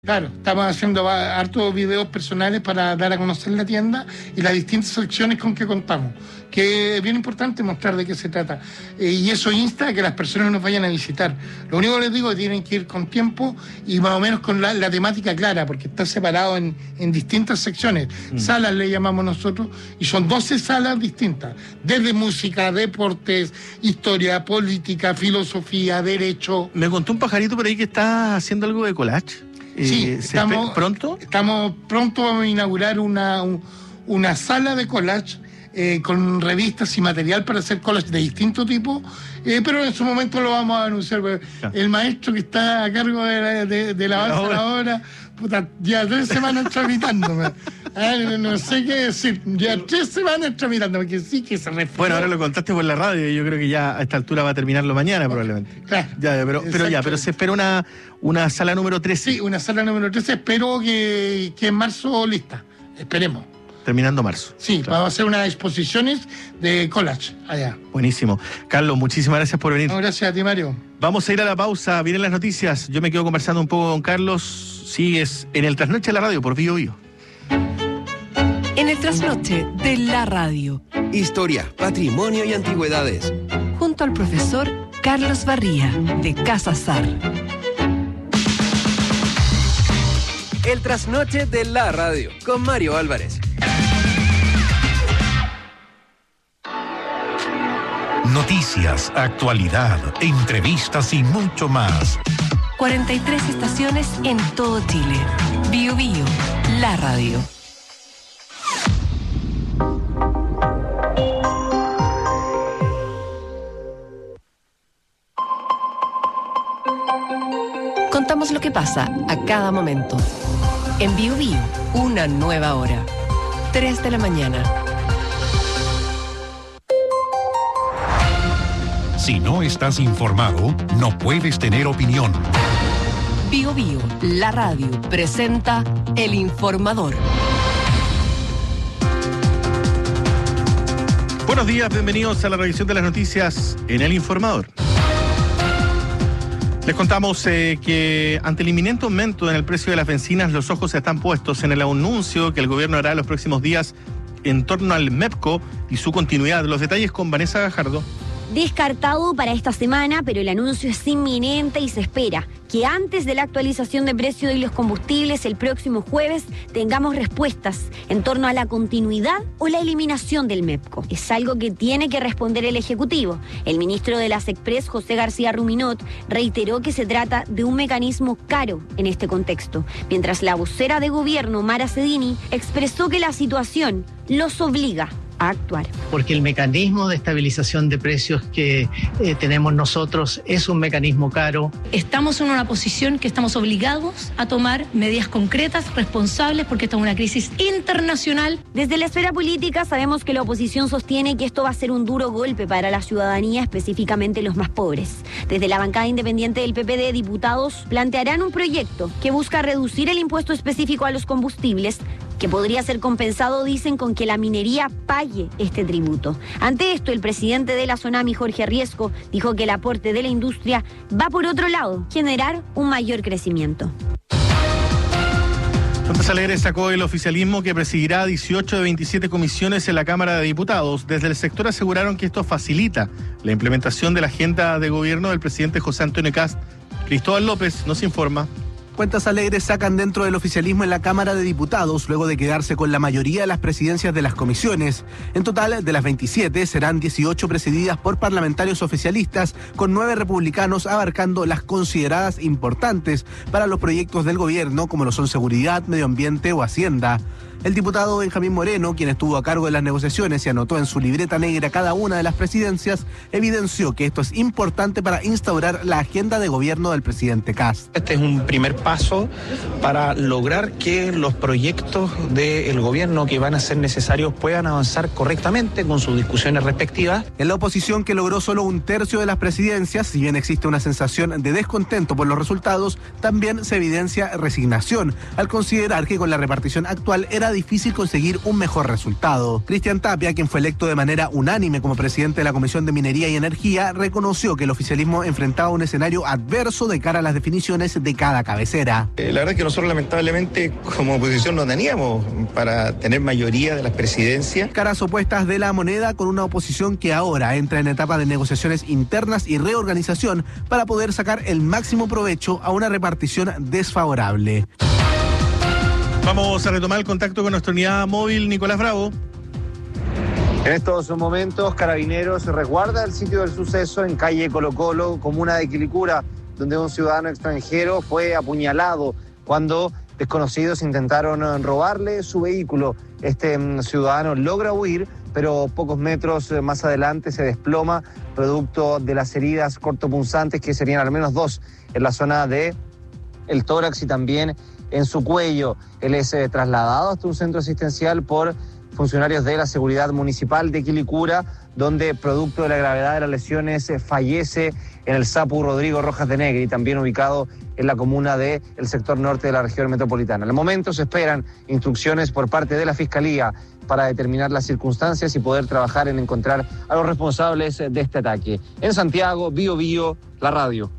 Claro, estamos haciendo hartos videos personales para dar a conocer la tienda y las distintas opciones con que contamos, que es bien importante mostrar de qué se trata. Y eso insta a que las personas nos vayan a visitar. Lo único que les digo es que tienen que ir con tiempo y más o menos con la temática clara, porque está separado en distintas secciones. Salas le llamamos nosotros, y son 12 salas distintas, desde música, deportes, historia, política, filosofía, derecho. Me contó un pajarito por ahí que está haciendo algo de collage. Sí, estamos pronto vamos a inaugurar una sala de collage con revistas y material para hacer collage de distinto tipo, pero en su momento lo vamos a anunciar. El maestro que está a cargo de la base ahora, puta, ya 3 semanas tramitándome. No sé qué decir, ya 3 semanas tramitándome, que sí que se refiere. Bueno, ahora lo contaste por la radio y yo creo que ya a esta altura va a terminarlo mañana probablemente. Claro. Pero se espera una sala número 13. Sí, una sala número 13, espero que en marzo lista, esperemos. Terminando marzo. Sí, claro. Vamos a hacer unas exposiciones de collage allá. Buenísimo. Carlos, muchísimas gracias por venir. No, gracias a ti, Mario. Vamos a ir a la pausa, vienen las noticias. Yo me quedo conversando un poco con Carlos. Sigues en el Trasnoche de la Radio por Bio Bio. En el Trasnoche de la Radio. Historia, patrimonio y antigüedades. Junto al profesor Carlos Barría, de Casa Sar. El Trasnoche de la Radio, con Mario Álvarez. Noticias, actualidad, entrevistas y mucho más. 43 estaciones en todo Chile. Bio Bio, la radio. Contamos lo que pasa a cada momento. En Bio Bio, una nueva hora. 3 de la mañana. Si no estás informado, no puedes tener opinión. Bio Bio, la radio, presenta El Informador. Buenos días, bienvenidos a la revisión de las noticias en El Informador. Les contamos que ante el inminente aumento en el precio de las bencinas, los ojos están puestos en el anuncio que el gobierno hará en los próximos días en torno al MEPCO y su continuidad. Los detalles con Vanessa Gajardo. Descartado para esta semana, pero el anuncio es inminente y se espera que antes de la actualización de precio de los combustibles el próximo jueves tengamos respuestas en torno a la continuidad o la eliminación del MEPCO. Es algo que tiene que responder el Ejecutivo. El ministro de las Express, José García Ruminot, reiteró que se trata de un mecanismo caro en este contexto, mientras la vocera de gobierno, Mara Cedini, expresó que la situación los obliga a actuar. Porque el mecanismo de estabilización de precios que tenemos nosotros es un mecanismo caro. Estamos en una posición que estamos obligados a tomar medidas concretas, responsables, porque esta es una crisis internacional. Desde la esfera política sabemos que la oposición sostiene que esto va a ser un duro golpe para la ciudadanía, específicamente los más pobres. Desde la bancada independiente del PPD, diputados plantearán un proyecto que busca reducir el impuesto específico a los combustibles, que podría ser compensado, dicen, con que la minería pague este tributo. Ante esto, el presidente de la SONAMI, Jorge Riesco, dijo que el aporte de la industria va por otro lado, generar un mayor crecimiento. Fuentes Alegres sacó el oficialismo que presidirá 18 de 27 comisiones en la Cámara de Diputados. Desde el sector aseguraron que esto facilita la implementación de la agenda de gobierno del presidente José Antonio Kast. Cristóbal López nos informa. Cuentas Alegres sacan dentro del oficialismo en la Cámara de Diputados luego de quedarse con la mayoría de las presidencias de las comisiones. En total, de las 27, serán 18 presididas por parlamentarios oficialistas, con 9 republicanos abarcando las consideradas importantes para los proyectos del gobierno, como lo son seguridad, medio ambiente o hacienda. El diputado Benjamín Moreno, quien estuvo a cargo de las negociaciones y anotó en su libreta negra cada una de las presidencias, evidenció que esto es importante para instaurar la agenda de gobierno del presidente Kast. Este es un primer paso para lograr que los proyectos del gobierno que van a ser necesarios puedan avanzar correctamente con sus discusiones respectivas. En la oposición, que logró solo 1/3 de las presidencias, si bien existe una sensación de descontento por los resultados, también se evidencia resignación al considerar que con la repartición actual era será difícil conseguir un mejor resultado. Cristian Tapia, quien fue electo de manera unánime como presidente de la Comisión de Minería y Energía, reconoció que el oficialismo enfrentaba un escenario adverso de cara a las definiciones de cada cabecera. La verdad es que nosotros lamentablemente como oposición no teníamos para tener mayoría de las presidencias. Caras opuestas de la moneda, con una oposición que ahora entra en etapa de negociaciones internas y reorganización para poder sacar el máximo provecho a una repartición desfavorable. Vamos a retomar el contacto con nuestra unidad móvil, Nicolás Bravo. En estos momentos, Carabineros resguarda el sitio del suceso en calle Colo Colo, comuna de Quilicura, donde un ciudadano extranjero fue apuñalado cuando desconocidos intentaron robarle su vehículo. Este ciudadano logra huir, pero pocos metros más adelante se desploma, producto de las heridas cortopunzantes, que serían al menos 2 en la zona de el tórax y también en su cuello. Él es trasladado hasta un centro asistencial por funcionarios de la seguridad municipal de Quilicura, donde producto de la gravedad de las lesiones fallece en el SAPU Rodrigo Rojas de Negri, también ubicado en la comuna del sector norte de la región metropolitana. Al momento se esperan instrucciones por parte de la Fiscalía para determinar las circunstancias y poder trabajar en encontrar a los responsables de este ataque. En Santiago, Bío Bío, la radio.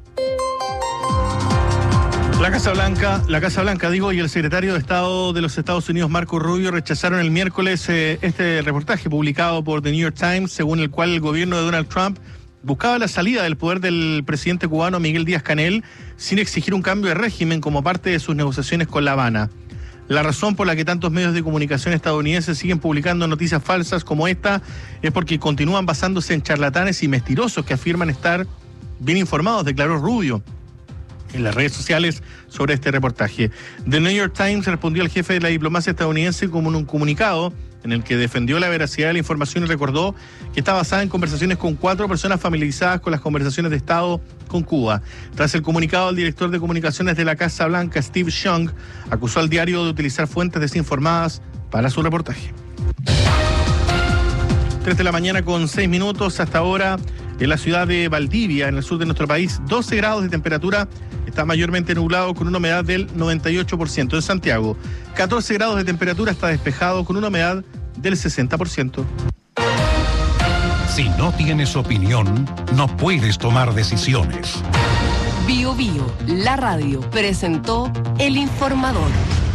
La Casa Blanca, y el secretario de Estado de los Estados Unidos, Marco Rubio, rechazaron el miércoles este reportaje publicado por The New York Times, según el cual el gobierno de Donald Trump buscaba la salida del poder del presidente cubano Miguel Díaz-Canel sin exigir un cambio de régimen como parte de sus negociaciones con La Habana. La razón por la que tantos medios de comunicación estadounidenses siguen publicando noticias falsas como esta es porque continúan basándose en charlatanes y mentirosos que afirman estar bien informados, declaró Rubio en las redes sociales sobre este reportaje. The New York Times respondió al jefe de la diplomacia estadounidense con un comunicado en el que defendió la veracidad de la información y recordó que está basada en conversaciones con 4 personas familiarizadas con las conversaciones de Estado con Cuba. Tras el comunicado, el director de comunicaciones de la Casa Blanca, Steve Young, acusó al diario de utilizar fuentes desinformadas para su reportaje. 3 de la mañana con 6 minutos hasta ahora. En la ciudad de Valdivia, en el sur de nuestro país, 12 grados de temperatura, está mayormente nublado con una humedad del 98%. En Santiago, 14 grados de temperatura, está despejado con una humedad del 60%. Si no tienes opinión, no puedes tomar decisiones. Bío Bío, la radio, presentó El Informador.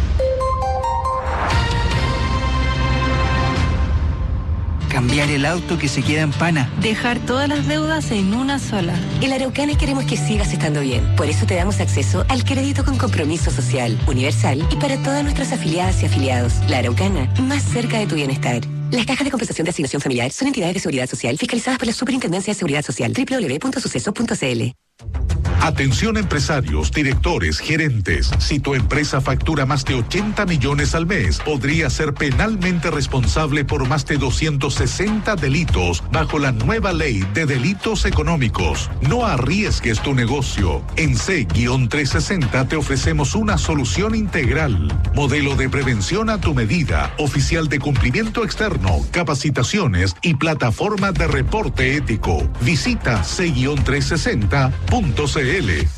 Cambiar el auto que se queda en pana. Dejar todas las deudas en una sola. En La Araucana queremos que sigas estando bien. Por eso te damos acceso al crédito con compromiso social, universal y para todas nuestras afiliadas y afiliados. La Araucana, más cerca de tu bienestar. Las cajas de compensación de asignación familiar son entidades de seguridad social fiscalizadas por la Superintendencia de Seguridad Social. www.suceso.cl. Atención empresarios, directores, gerentes. Si tu empresa factura más de 80 millones al mes, podría ser penalmente responsable por más de 260 delitos bajo la nueva ley de delitos económicos. No arriesgues tu negocio. En C-360 te ofrecemos una solución integral. Modelo de prevención a tu medida, oficial de cumplimiento externo, capacitaciones y plataforma de reporte ético. Visita C-360.cl.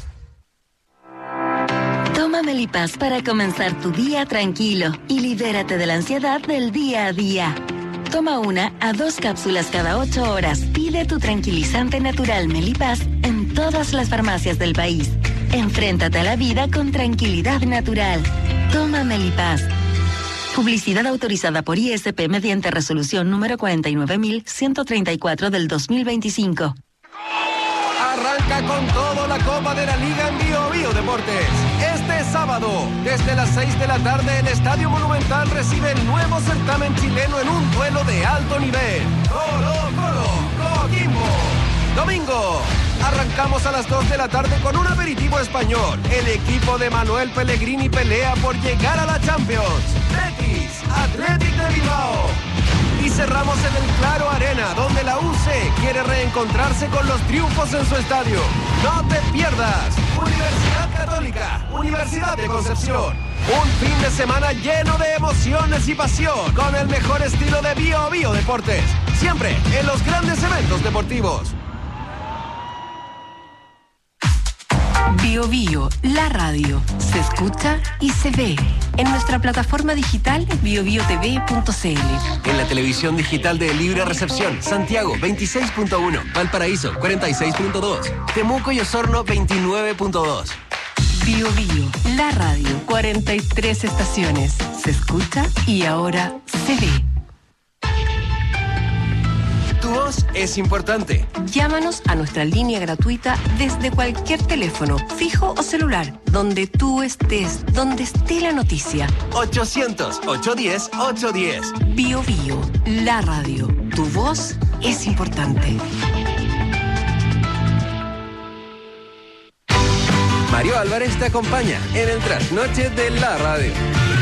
Toma Melipaz para comenzar tu día tranquilo y libérate de la ansiedad del día a día. Toma 1 a 2 cápsulas cada 8 horas. Pide tu tranquilizante natural Melipaz en todas las farmacias del país. Enfréntate a la vida con tranquilidad natural. Toma Melipaz. Publicidad autorizada por ISP mediante resolución número 49.134 del 2025. Arranca con todo la Copa de la Liga en Bío Bío Deportes. Este sábado, desde las 6 de la tarde, el Estadio Monumental recibe el nuevo certamen chileno en un duelo de alto nivel. Colo-Colo, Coquimbo. Domingo, arrancamos a las 2 de la tarde con un aperitivo español. El equipo de Manuel Pellegrini pelea por llegar a la Champions. Betis, Athletic de Bilbao. Y cerramos en el Claro Arena, donde la UC quiere reencontrarse con los triunfos en su estadio. No te pierdas. Universidad Católica, Universidad de Concepción. Un fin de semana lleno de emociones y pasión, con el mejor estilo de Bío Bío Deportes. Siempre en los grandes eventos deportivos. Bio Bio, la radio. Se escucha y se ve. En nuestra plataforma digital biobiotv.cl. En la televisión digital de Libre Recepción, Santiago 26.1, Valparaíso 46.2, Temuco y Osorno 29.2. Bio Bio, la radio. 43 estaciones. Se escucha y ahora se ve. Tu voz es importante. Llámanos a nuestra línea gratuita desde cualquier teléfono, fijo o celular, donde tú estés, donde esté la noticia. 800-810-810. Bio Bio, la radio. Tu voz es importante. Mario Álvarez te acompaña en el trasnoche de la radio.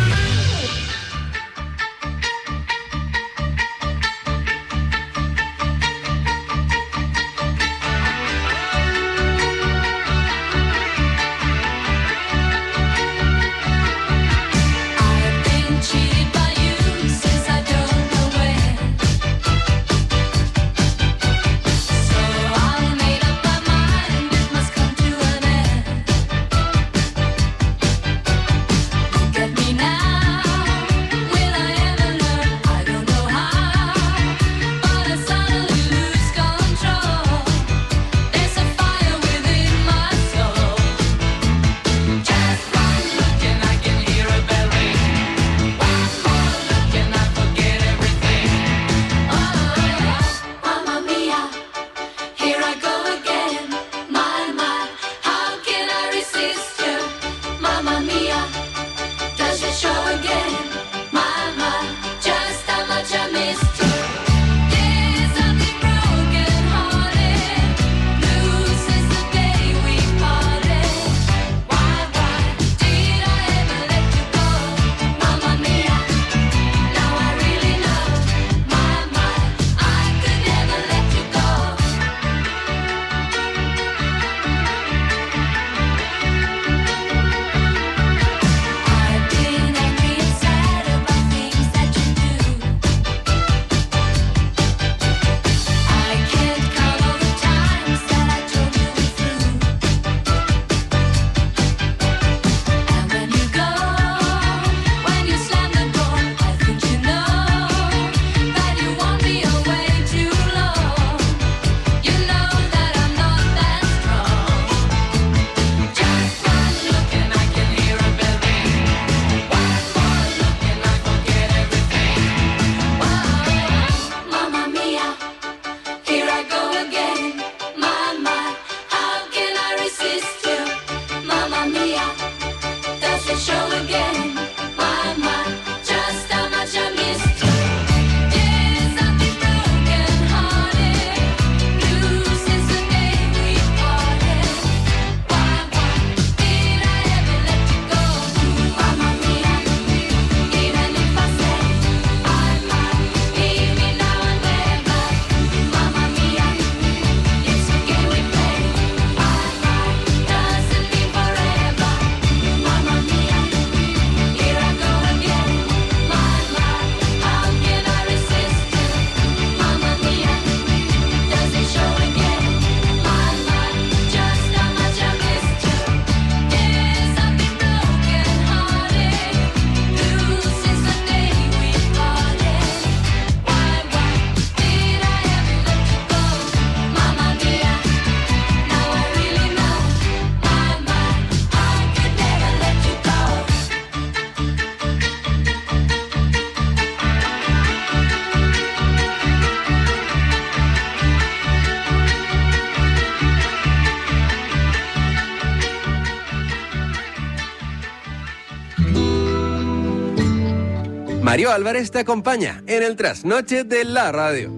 Mario Álvarez te acompaña en el trasnoche de la radio.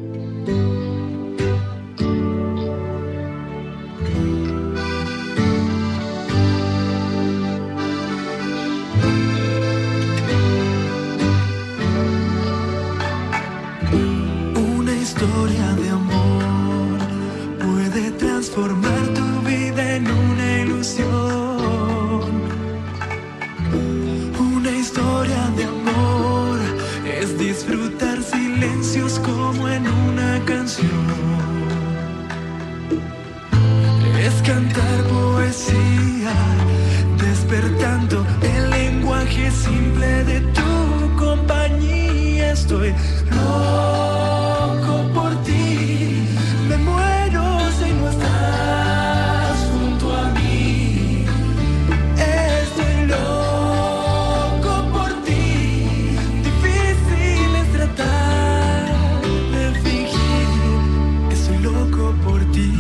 Una historia de amor puede transformar tu vida en una ilusión. Una historia de amor es disfrutar silencios como en una canción. Es cantar poesía estoy loco por ti. Me muero si no estás junto a mí. Estoy loco por ti. Difícil es tratar de fingir que soy loco por ti.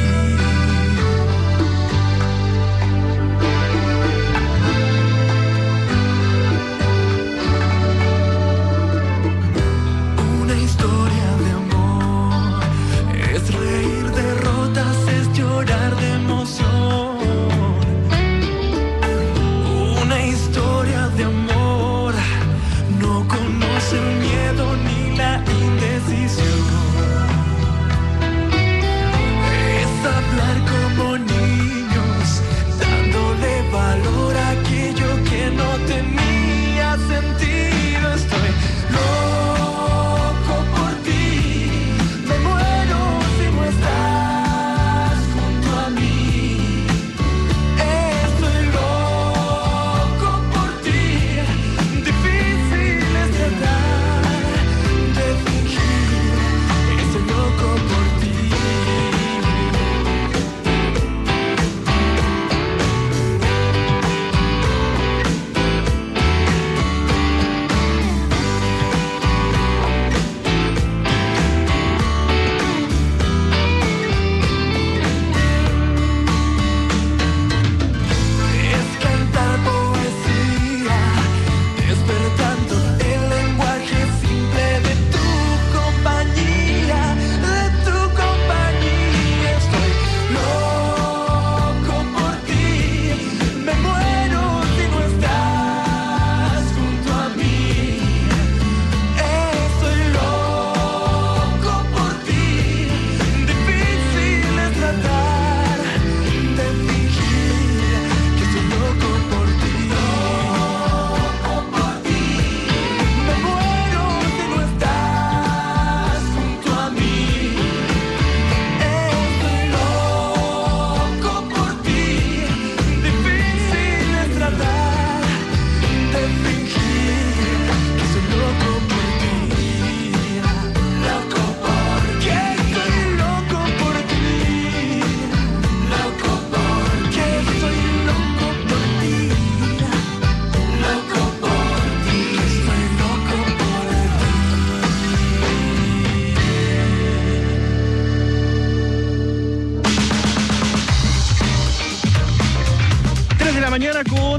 Mañana con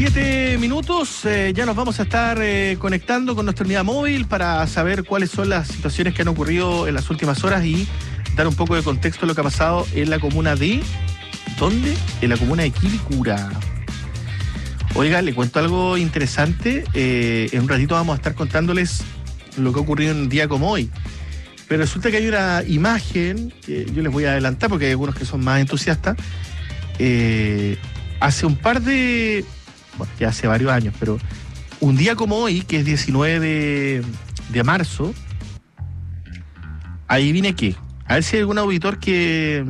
17 minutos, ya nos vamos a estar conectando con nuestra unidad móvil para saber cuáles son las situaciones que han ocurrido en las últimas horas y dar un poco de contexto de lo que ha pasado en la comuna de... ¿Dónde? En la comuna de Quilicura. Oiga, le cuento algo interesante, en un ratito vamos a estar contándoles lo que ha ocurrido en un día como hoy. Pero resulta que hay una imagen que yo les voy a adelantar porque hay algunos que son más entusiastas. Hace un par de... Bueno, ya hace varios años, pero un día como hoy, que es 19 de marzo, ahí viene qué. A ver si hay algún auditor que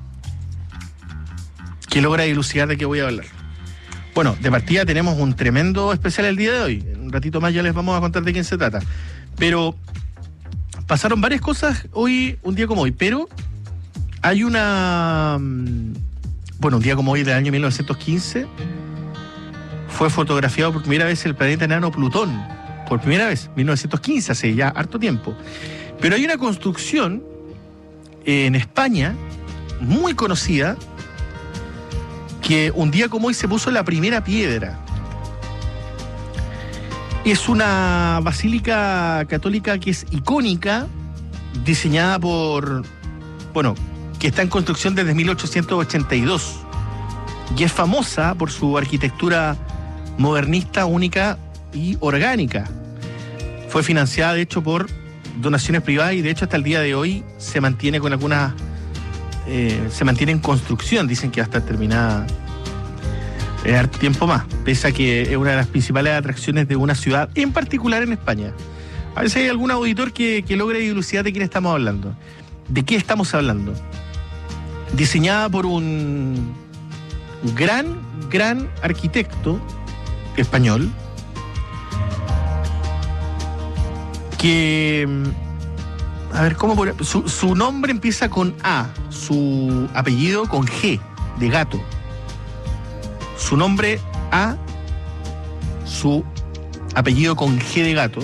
logra dilucidar de qué voy a hablar. Bueno, de partida tenemos un tremendo especial el día de hoy. En un ratito más ya les vamos a contar de quién se trata. Pero pasaron varias cosas hoy, un día como hoy, pero hay una... Bueno, un día como hoy del año 1915 fue fotografiado por primera vez el planeta enano Plutón. Por primera vez, 1915, hace ya harto tiempo. Pero hay una construcción en España muy conocida que un día como hoy se puso la primera piedra. Es una basílica católica que es icónica, diseñada por... Bueno, que está en construcción desde 1882 y es famosa por su arquitectura modernista, única y orgánica. Fue financiada, de hecho, por donaciones privadas y, de hecho, hasta el día de hoy se mantiene con algunas... se mantiene en construcción. Dicen que va a estar terminada en harto tiempo más, pese a que es una de las principales atracciones de una ciudad, en particular en España. A ver si hay algún auditor que logre dilucidar de quién estamos hablando. ¿De qué estamos hablando? Diseñada por un gran arquitecto español que... A ver, ¿cómo? Su nombre empieza con A, su apellido con G, de gato. Su nombre A, su apellido con G de gato.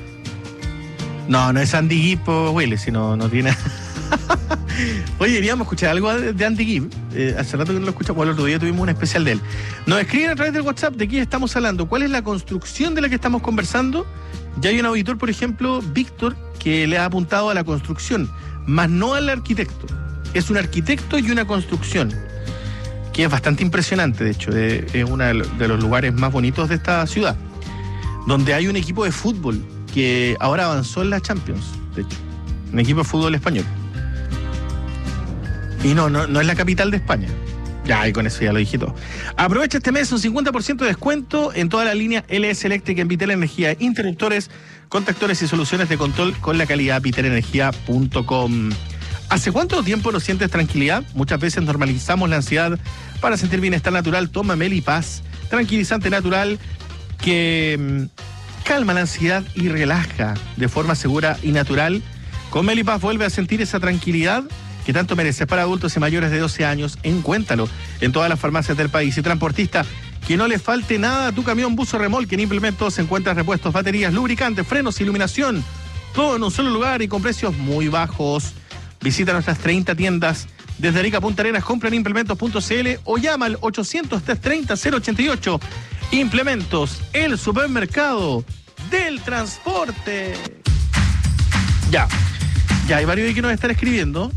No es Andy Gibb o Willis, sino no tiene... Oye, deberíamos escuchar algo de Andy Gibb. Hace rato que no lo escuchamos, el otro día tuvimos un especial de él. Nos escriben a través del WhatsApp de qué estamos hablando, cuál es la construcción de la que estamos conversando. Ya hay un auditor, por ejemplo, Víctor, que le ha apuntado a la construcción, más no al arquitecto. Es un arquitecto y una construcción, que es bastante impresionante, de hecho. Es uno de los lugares más bonitos de esta ciudad, donde hay un equipo de fútbol que ahora avanzó en la Champions, de hecho. Un equipo de fútbol español. Y no es la capital de España. Ya, y con eso ya lo dije todo. Aprovecha este mes un 50% de descuento en toda la línea LS Eléctrica en Vitel Energía, interruptores, contactores y soluciones de control con la calidad vitelenergia.com. ¿Hace cuánto tiempo no sientes tranquilidad? Muchas veces normalizamos la ansiedad. Para sentir bienestar natural, toma Melipaz, tranquilizante natural que calma la ansiedad y relaja de forma segura y natural. Con Melipaz vuelve a sentir esa tranquilidad que tanto mereces. Para adultos y mayores de 12 años, encuéntralo en todas las farmacias del país. Y transportista, que no le falte nada a tu camión, bus o remolque. En Implementos se encuentran repuestos, baterías, lubricantes, frenos, iluminación, todo en un solo lugar y con precios muy bajos. Visita nuestras 30 tiendas desde Arica a Punta Arenas, compra en implementos.cl o llama al 800-330-088. Implementos, el supermercado del transporte. Ya, hay varios que nos están escribiendo.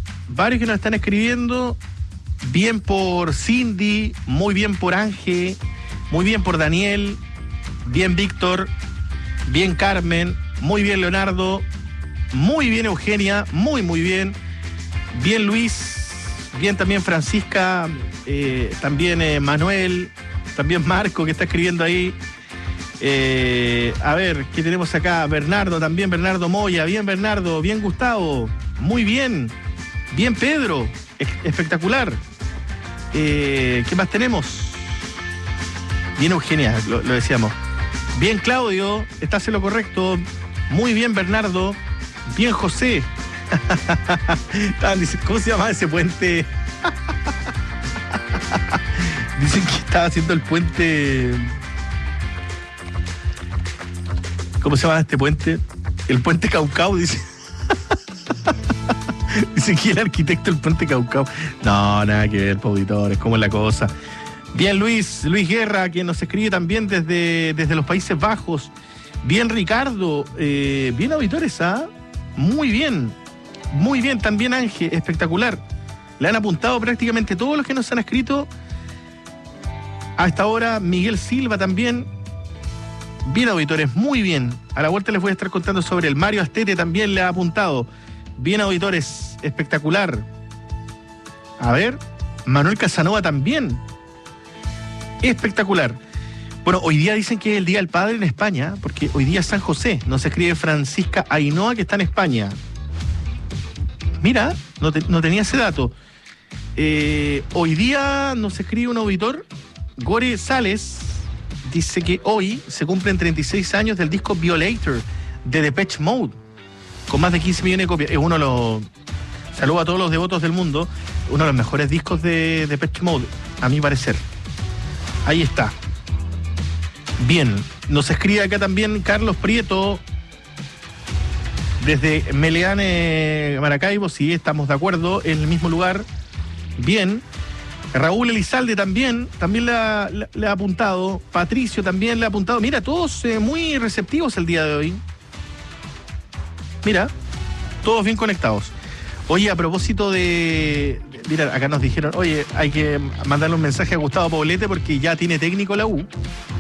Bien por Cindy, muy bien por Ángel, muy bien por Daniel, bien Víctor, bien Carmen, muy bien Leonardo, muy bien Eugenia, muy bien. Bien Luis, bien también Francisca, también Manuel, también Marco que está escribiendo ahí. A ver, ¿qué tenemos acá? Bernardo también, Bernardo Moya, bien Bernardo, bien Gustavo, muy bien. Bien Pedro, espectacular. ¿Qué más tenemos? Bien Eugenia, lo decíamos. Bien Claudio, estás en lo correcto. Muy bien Bernardo. Bien José. ¿Cómo se llama ese puente? Dicen que estaba haciendo el puente... ¿Cómo se llama este puente? El puente Caucao, dice. Dice que el arquitecto del puente Caucao. No, nada que ver, auditores, ¿cómo es la cosa? Bien Luis Guerra, quien nos escribe también desde los Países Bajos. Bien Ricardo, bien auditores, ¿ah? Muy bien, también Ángel, espectacular. Le han apuntado prácticamente todos los que nos han escrito hasta ahora. Miguel Silva también. Bien auditores, muy bien. A la vuelta les voy a estar contando sobre el Mario Astete, también le ha apuntado. Bien auditores, espectacular. A ver, Manuel Casanova también. Espectacular. Bueno, hoy día dicen que es el Día del Padre en España, porque hoy día es San José. Nos escribe Francisca Ainhoa, que está en España. Mira, no tenía ese dato. Hoy día nos escribe un auditor, Gore Sales, dice que hoy se cumplen 36 años del disco Violator de Depeche Mode, con más de 15 millones de copias. Es uno de los... Saludo a todos los devotos del mundo. Uno de los mejores discos de Depeche Mode, a mi parecer. Ahí está. Bien, nos escribe acá también Carlos Prieto desde Meleane, Maracaibo. Sí, estamos de acuerdo, en el mismo lugar. Bien. Raúl Elizalde también le ha apuntado. Patricio también le ha apuntado. Mira, todos muy receptivos el día de hoy. Mira, todos bien conectados. Oye, a propósito de... Mira, acá nos dijeron, oye, hay que mandarle un mensaje a Gustavo Poblete porque ya tiene técnico la U.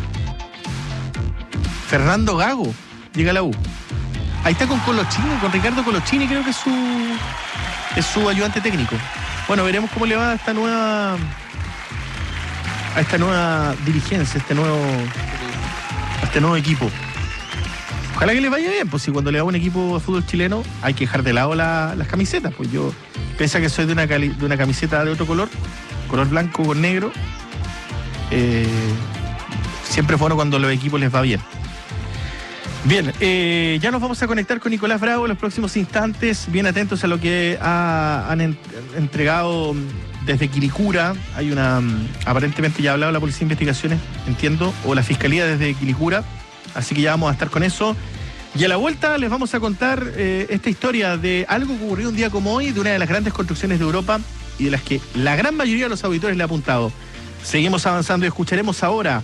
Fernando Gago llega a la U. Ahí está con Colochini, con Ricardo Colochini, creo que es su ayudante técnico. Bueno, veremos cómo le va a esta nueva dirigencia, a este nuevo equipo. Ojalá que le vaya bien, pues si cuando le da un equipo de fútbol chileno hay que dejar de lado las camisetas. Pues yo, pese a que soy de una camiseta de otro color blanco con negro, siempre es bueno cuando los equipos les va bien. Bien, ya nos vamos a conectar con Nicolás Bravo en los próximos instantes, bien atentos a lo que han entregado desde Quilicura. Hay aparentemente ya ha hablado la Policía de Investigaciones, entiendo, o la Fiscalía desde Quilicura, así que ya vamos a estar con eso. Y a la vuelta les vamos a contar esta historia de algo que ocurrió un día como hoy, de una de las grandes construcciones de Europa y de las que la gran mayoría de los auditores le ha apuntado. Seguimos avanzando y escucharemos ahora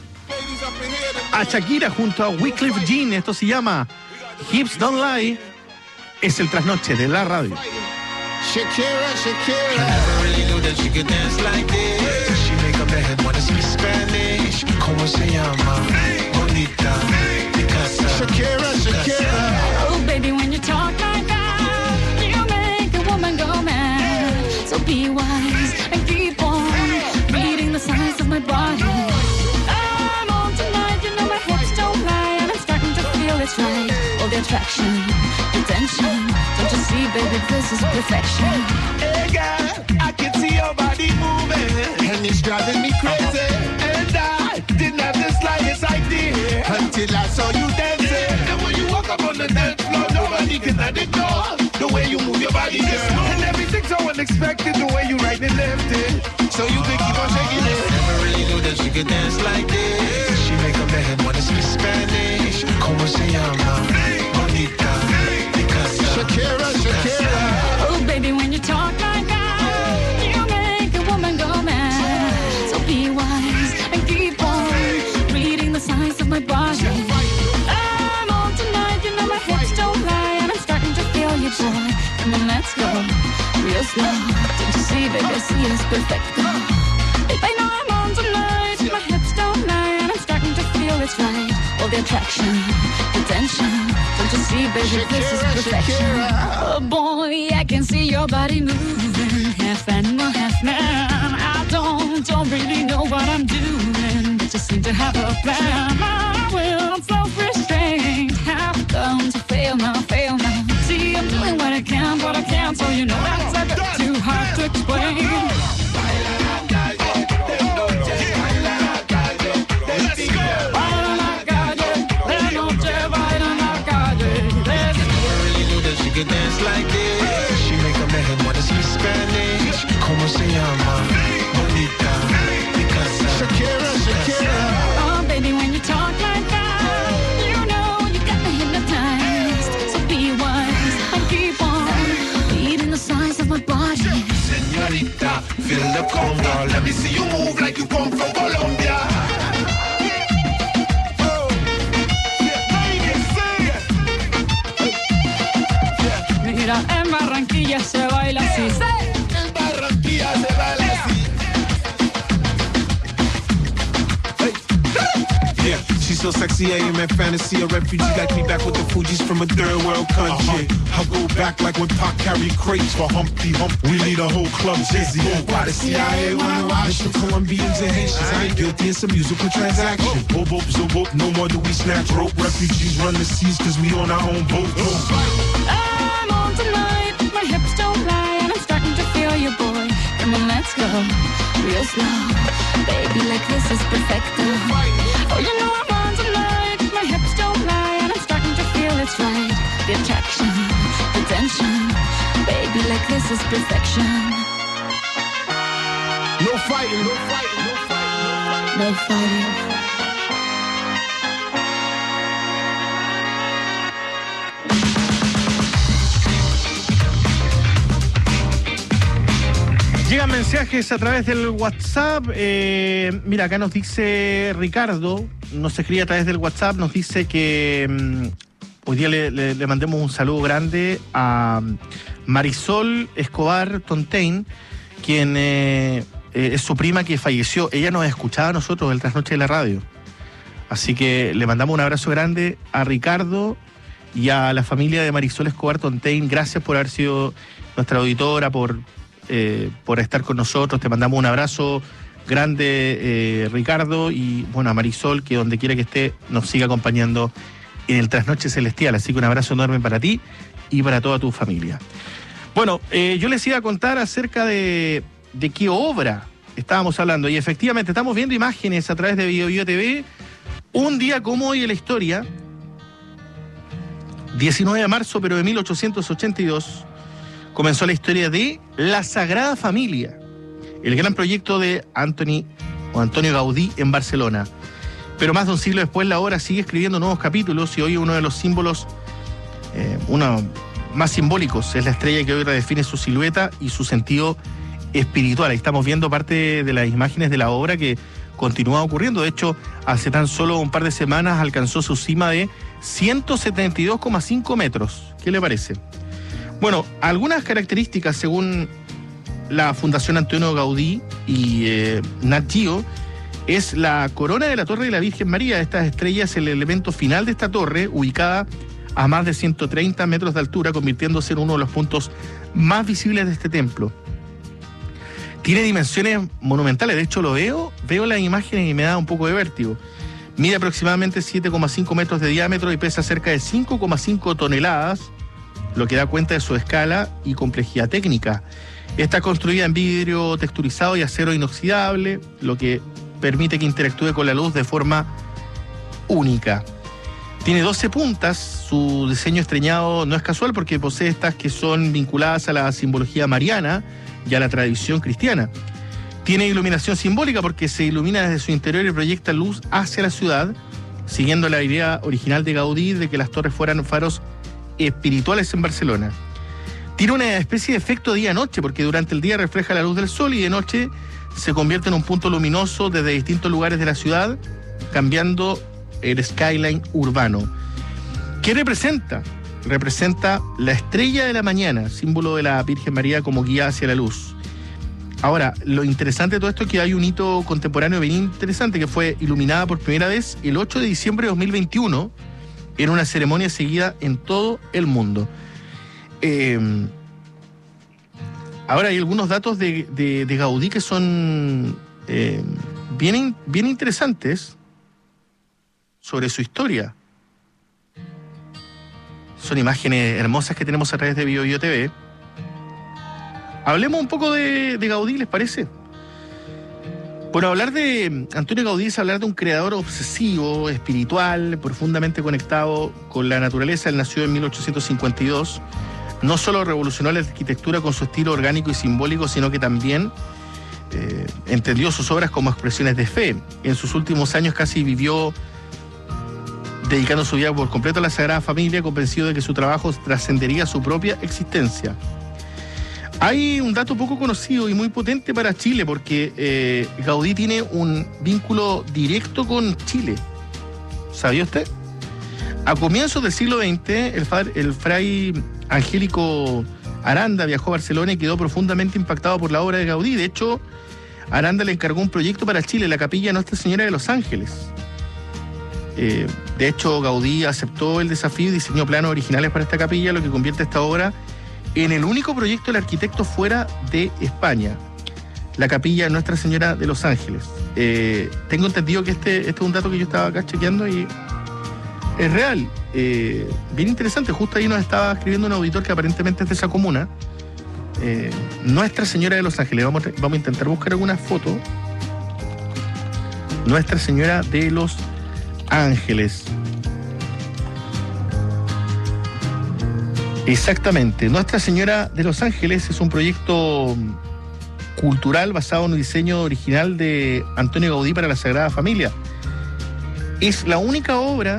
a Shakira junto a Wyclef Jean. Esto se llama Hips Don't Lie. Es el trasnoche de la radio. Shakira, Shakira. I never really knew that she could dance like this. She make a man wanna speak Spanish. ¿Cómo se llama? Bonita. Shakira, Shakira. Oh, baby, when you talk like that, you make a woman go mad. So be wise and keep on reading the signs of my body. I'm on tonight, you know my hips don't lie, and I'm starting to feel it's right. All the attraction, the tension. Don't you see, baby, this is perfection. Hey, girl, I can see your body moving, and it's driving me crazy. And I didn't have the slightest idea until I saw you dancing. And when you walk up on the dance floor, nobody can ignore the way you move your body, girl. And everything's so unexpected, the way you right and left it. So you can keep on shaking it. Never really knew that she could dance like this. She make a man wanna speak Spanish. ¿Cómo se llama? Bonita. Shakira, Shakira. Oh, baby, when you talk like that, you make a woman go mad. So be wise and keep on reading the signs of my body. I'm on tonight, you know my hips don't lie, and I'm starting to feel you, boy. Come on, let's go real slow. Don't you see, baby, I see it's perfecto. Babe, I know I'm on tonight, my hips don't lie, and I'm starting to feel it's right. All the attraction, the tension. Don't you see, baby, this is perfection. Oh boy, I can see your body moving, half animal, half man. I don't really know what I'm doing, but just seem to have a plan. My will, self-restraint, have come to fail now. See, I'm doing what I can, but I can't, so you know that's a bit too hard to explain. She can dance like this. She make a man wanna speak Spanish. ¿Cómo se llama? Bonita. Shakira, Shakira. Oh, baby, when you talk like that, you know you got me hypnotized. So be wise and keep on reading the signs of my body. Señorita, feel the conga. Let me see you move like you come from Colombia. Mira, en Barranquilla se baila así. En Barranquilla se baila así. Yeah, she's so sexy, I am in fantasy. A refugee got me back with the Fugees from a third world country. I'll go back like when Pac carried crates for Humpty Hump. We need a whole club dizzy. Why the CIA wanna watch the Colombians and Haitians? I ain't guilty, it's a musical transaction. Boop, boop, zo, boop, no more do we snatch rope. Refugees run the seas cause we on our own boat. I'm on tonight, my hips don't lie, and I'm starting to feel you, boy. Come on, let's go real slow. Baby, like this is perfecto. Oh, you know I'm on tonight, my hips don't lie, and I'm starting to feel it's right. The attraction, the tension. Baby, like this is perfection. No fighting, no fighting, no fighting, no fighting. Llegan mensajes a través del WhatsApp. Mira, acá nos dice Ricardo, nos escribe a través del WhatsApp, nos dice que hoy día le mandemos un saludo grande a Marisol Escobar Tontain, quien es su prima que falleció. Ella nos escuchaba a nosotros el Trasnoche de la Radio. Así que le mandamos un abrazo grande a Ricardo y a la familia de Marisol Escobar Tontain. Gracias por haber sido nuestra auditora, por estar con nosotros. Te mandamos un abrazo grande, Ricardo, y bueno, a Marisol, que donde quiera que esté nos siga acompañando en el Trasnoche Celestial. Así que un abrazo enorme para ti y para toda tu familia. Bueno, yo les iba a contar acerca de qué obra estábamos hablando, y efectivamente estamos viendo imágenes a través de BioBio TV. Un día como hoy en la historia, 19 de marzo, pero de 1882, comenzó la historia de la Sagrada Familia, el gran proyecto de Antonio Gaudí en Barcelona. Pero más de un siglo después, la obra sigue escribiendo nuevos capítulos y hoy uno de los símbolos, uno más simbólicos, es la estrella que hoy redefine su silueta y su sentido espiritual. Ahí estamos viendo parte de las imágenes de la obra que continúa ocurriendo. De hecho, hace tan solo un par de semanas alcanzó su cima de 172,5 metros. ¿Qué le parece? Bueno, algunas características según la Fundación Antonio Gaudí y Nat Geo es la corona de la Torre de la Virgen María. Esta estrella es el elemento final de esta torre, ubicada a más de 130 metros de altura, convirtiéndose en uno de los puntos más visibles de este templo. Tiene dimensiones monumentales, de hecho lo veo las imágenes y me da un poco de vértigo. Mide aproximadamente 7,5 metros de diámetro y pesa cerca de 5,5 toneladas, lo que da cuenta de su escala y complejidad técnica. Está construida en vidrio texturizado y acero inoxidable, lo que permite que interactúe con la luz de forma única. Tiene 12 puntas, su diseño estreñado no es casual porque posee estas que son vinculadas a la simbología mariana y a la tradición cristiana. Tiene iluminación simbólica porque se ilumina desde su interior y proyecta luz hacia la ciudad, siguiendo la idea original de Gaudí de que las torres fueran faros espirituales en Barcelona. Tiene una especie de efecto día-noche porque durante el día refleja la luz del sol y de noche se convierte en un punto luminoso desde distintos lugares de la ciudad, cambiando el skyline urbano. ¿Qué representa? Representa la estrella de la mañana, símbolo de la Virgen María como guía hacia la luz. Ahora, lo interesante de todo esto es que hay un hito contemporáneo bien interesante que fue iluminada por primera vez el 8 de diciembre de 2021 en una ceremonia seguida en todo el mundo. Ahora hay algunos datos de Gaudí que son bien interesantes sobre su historia. Son imágenes hermosas que tenemos a través de BioBio TV. Hablemos un poco de Gaudí, ¿les parece? Bueno, hablar de Antonio Gaudí es hablar de un creador obsesivo, espiritual, profundamente conectado con la naturaleza. Él nació en 1852. No solo revolucionó la arquitectura con su estilo orgánico y simbólico, sino que también entendió sus obras como expresiones de fe. En sus últimos años casi vivió dedicando su vida por completo a la Sagrada Familia, convencido de que su trabajo trascendería su propia existencia. Hay un dato poco conocido y muy potente para Chile, porque Gaudí tiene un vínculo directo con Chile. ¿Sabía usted? A comienzos del siglo XX, el fray Angélico Aranda viajó a Barcelona y quedó profundamente impactado por la obra de Gaudí. De hecho, Aranda le encargó un proyecto para Chile, la capilla Nuestra Señora de los Ángeles. De hecho, Gaudí aceptó el desafío y diseñó planos originales para esta capilla, lo que convierte esta obra en el único proyecto del arquitecto fuera de España, la capilla Nuestra Señora de los Ángeles. Tengo entendido que este es un dato que yo estaba acá chequeando y es real. Bien interesante, justo ahí nos estaba escribiendo un auditor que aparentemente es de esa comuna. Nuestra Señora de los Ángeles, vamos a intentar buscar alguna foto. Nuestra Señora de los Ángeles. Exactamente, Nuestra Señora de los Ángeles es un proyecto cultural basado en el diseño original de Antonio Gaudí para la Sagrada Familia. Es la única obra,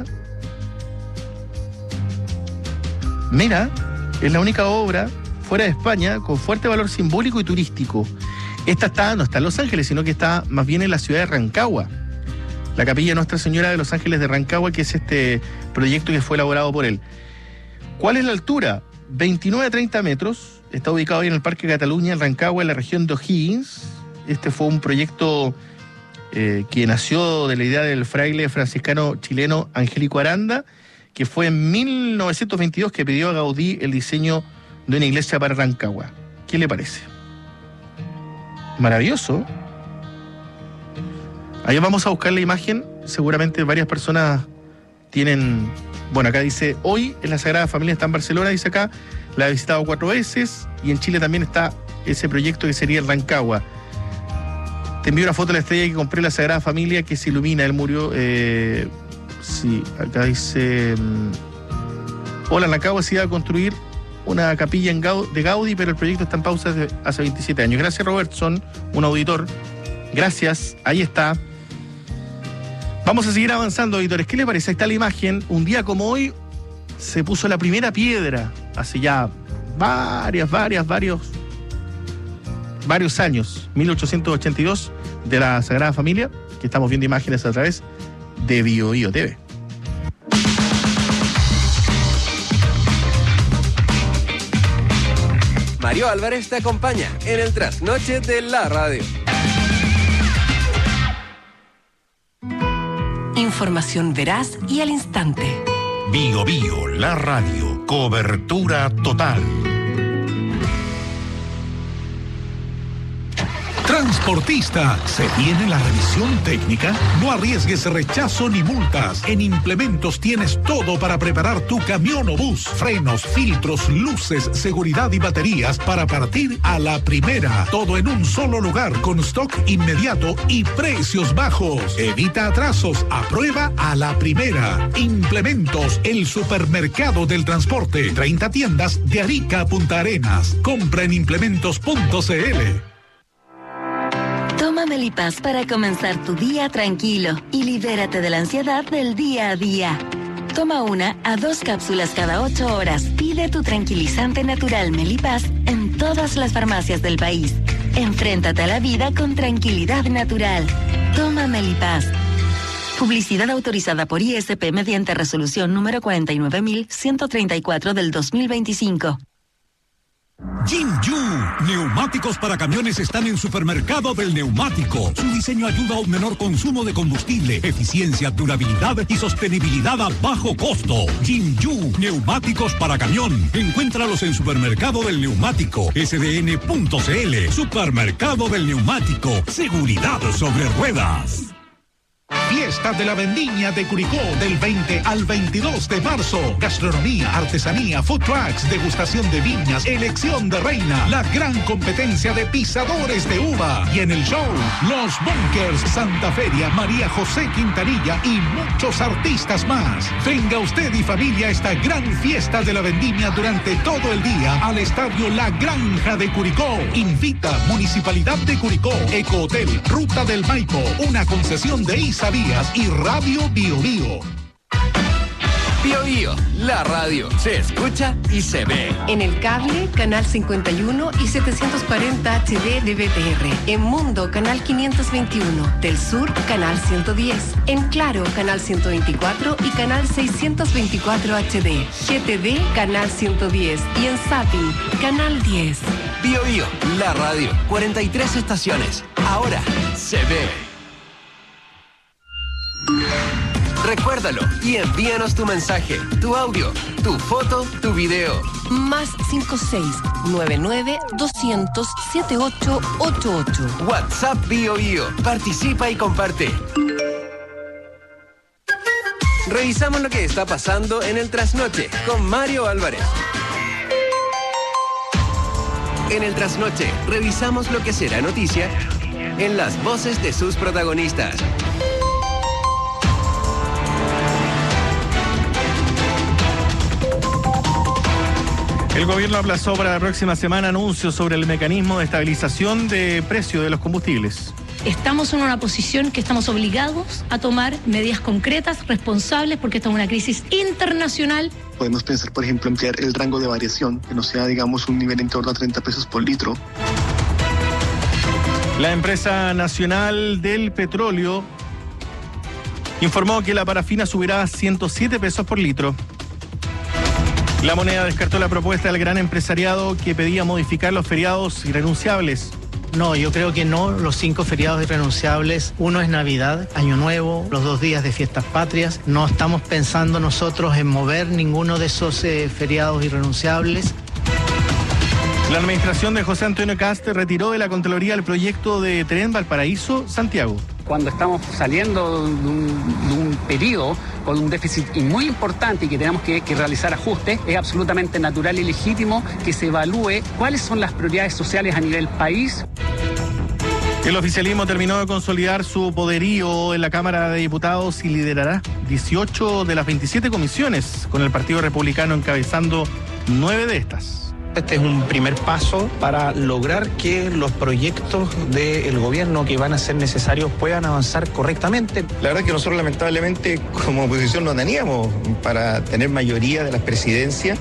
es la única obra fuera de España con fuerte valor simbólico y turístico. Esta no está en Los Ángeles, sino que está más bien en la ciudad de Rancagua. La capilla Nuestra Señora de los Ángeles de Rancagua, que es este proyecto que fue elaborado por él. ¿Cuál es la altura? 29 a 30 metros. Está ubicado ahí en el Parque Cataluña, en Rancagua, en la región de O'Higgins. Este fue un proyecto que nació de la idea del fraile franciscano chileno Angélico Aranda, que fue en 1922 que pidió a Gaudí el diseño de una iglesia para Rancagua. ¿Qué le parece? Maravilloso. Ahí vamos a buscar la imagen. Seguramente varias personas tienen... Bueno, acá dice, hoy en la Sagrada Familia está en Barcelona, dice acá, la he visitado 4 veces, y en Chile también está ese proyecto que sería el Rancagua. Te envío una foto de la estrella que compré en la Sagrada Familia que se ilumina. Él murió, sí, acá dice, Hola, en Rancagua se iba a construir una capilla de Gaudí, pero el proyecto está en pausa desde hace 27 años. Gracias, Robertson, un auditor. Gracias, ahí está. Vamos a seguir avanzando, auditores. ¿Qué les parece? Ahí está la imagen. Un día como hoy se puso la primera piedra, hace ya varios años, 1882, de la Sagrada Familia, que estamos viendo imágenes a través de BioBio TV. Mario Álvarez te acompaña en el trasnoche de la radio. Información veraz y al instante. BioBio, la radio, cobertura total. Transportista, ¿se viene la revisión técnica? No arriesgues rechazo ni multas. En Implementos tienes todo para preparar tu camión o bus. Frenos, filtros, luces, seguridad y baterías para partir a la primera. Todo en un solo lugar con stock inmediato y precios bajos. Evita atrasos, aprueba a la primera. Implementos, el supermercado del transporte. 30 tiendas de Arica a Punta Arenas. Compra en implementos.cl. Toma Melipaz para comenzar tu día tranquilo y libérate de la ansiedad del día a día. Toma 1 a 2 cápsulas cada 8 horas. Pide tu tranquilizante natural Melipaz en todas las farmacias del país. Enfréntate a la vida con tranquilidad natural. Toma Melipaz. Publicidad autorizada por ISP mediante resolución número 49.134 del 2025. Jinju, neumáticos para camiones están en Supermercado del Neumático. Su diseño ayuda a un menor consumo de combustible, eficiencia, durabilidad y sostenibilidad a bajo costo. Jinju, neumáticos para camión. Encuéntralos en Supermercado del Neumático, sdn.cl. Supermercado del Neumático, seguridad sobre ruedas. Fiesta de la Vendimia de Curicó del 20 al 22 de marzo. Gastronomía, artesanía, food trucks, degustación de viñas, elección de reina, la gran competencia de pisadores de uva. Y en el show, Los Bunkers, Santa Feria, María José Quintanilla y muchos artistas más. Venga usted y familia a esta gran fiesta de la Vendimia durante todo el día al estadio La Granja de Curicó. Invita Municipalidad de Curicó, Ecohotel, Ruta del Maipo, una concesión de Isavías y Radio BioBio. BioBio, la radio, se escucha y se ve. En el cable, canal 51 y 740 HD de BTR. En Mundo, canal 521. Del Sur, canal 110. En Claro, canal 124 y canal 624 HD. GTD, canal 110. Y en Zapping, canal 10. BioBio, la radio, 43 estaciones. Ahora se ve. Recuérdalo y envíanos tu mensaje, tu audio, tu foto, tu video. Más 56-99-200-7888. WhatsApp BioBio. Participa y comparte. Revisamos lo que está pasando en el Trasnoche con Mario Álvarez. En el Trasnoche revisamos lo que será noticia en las voces de sus protagonistas. El gobierno aplazó para la próxima semana anuncios sobre el mecanismo de estabilización de precio de los combustibles. Estamos en una posición que estamos obligados a tomar medidas concretas, responsables, porque esta es una crisis internacional. Podemos pensar, por ejemplo, ampliar el rango de variación, que no sea, digamos, un nivel en torno a 30 pesos por litro. La empresa nacional del petróleo informó que la parafina subirá a 107 pesos por litro. La Moneda descartó la propuesta del gran empresariado que pedía modificar los feriados irrenunciables. No, yo creo que no. Los 5 feriados irrenunciables, uno es Navidad, Año Nuevo, los 2 días de fiestas patrias. No estamos pensando nosotros en mover ninguno de esos feriados irrenunciables. La administración de José Antonio Kast retiró de la Contraloría el proyecto de Tren Valparaíso-Santiago. Cuando estamos saliendo de un periodo con un déficit muy importante y que tenemos que realizar ajustes, es absolutamente natural y legítimo que se evalúe cuáles son las prioridades sociales a nivel país. El oficialismo terminó de consolidar su poderío en la Cámara de Diputados y liderará 18 de las 27 comisiones, con el Partido Republicano encabezando 9 de estas. Este es un primer paso para lograr que los proyectos del gobierno que van a ser necesarios puedan avanzar correctamente. La verdad es que nosotros lamentablemente como oposición no teníamos para tener mayoría de las presidencias.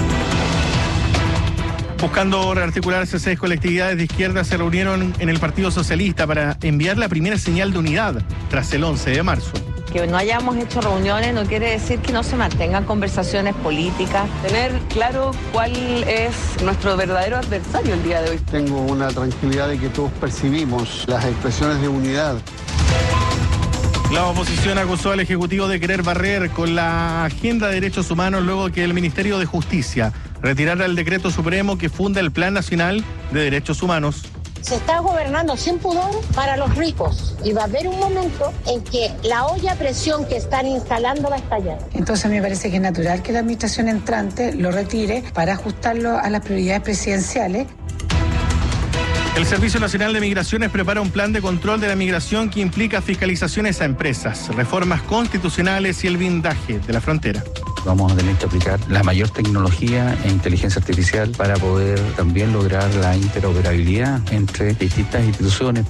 Buscando rearticularse, 6 colectividades de izquierda se reunieron en el Partido Socialista para enviar la primera señal de unidad tras el 11 de marzo. Que no hayamos hecho reuniones no quiere decir que no se mantengan conversaciones políticas. Tener claro cuál es nuestro verdadero adversario el día de hoy. Tengo una tranquilidad de que todos percibimos las expresiones de unidad. La oposición acusó al Ejecutivo de querer barrer con la agenda de derechos humanos luego que el Ministerio de Justicia retirara el decreto supremo que funda el Plan Nacional de Derechos Humanos. Se está gobernando sin pudor para los ricos y va a haber un momento en que la olla a presión que están instalando va a estallar. Entonces me parece que es natural que la administración entrante lo retire para ajustarlo a las prioridades presidenciales. El Servicio Nacional de Migraciones prepara un plan de control de la migración que implica fiscalizaciones a empresas, reformas constitucionales y el blindaje de la frontera. Vamos a tener que aplicar la mayor tecnología e inteligencia artificial para poder también lograr la interoperabilidad entre distintas instituciones.